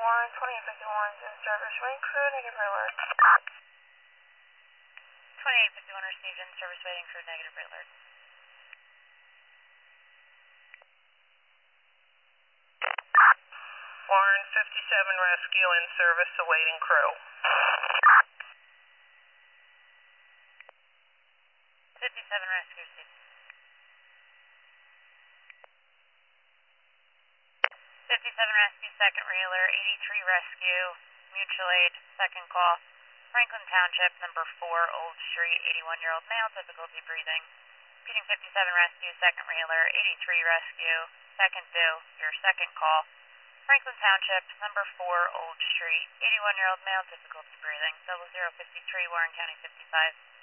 Warren, 2851 is in service. Waiting crew, negative alert. 2851 received in service, waiting crew, negative alert. Warren, 57 rescue in service, awaiting crew. 57 rescue received. 57 rescue, second reeler, 83 rescue, mutual aid, second call. Franklin Township, number 4, Old Street, 81-year-old male, difficulty breathing. Repeating 57 rescue, second reeler, 83 rescue, second due, your second call. Franklin Township, number 4, Old Street, 81-year-old male, difficulty breathing. 0053, Warren County 55.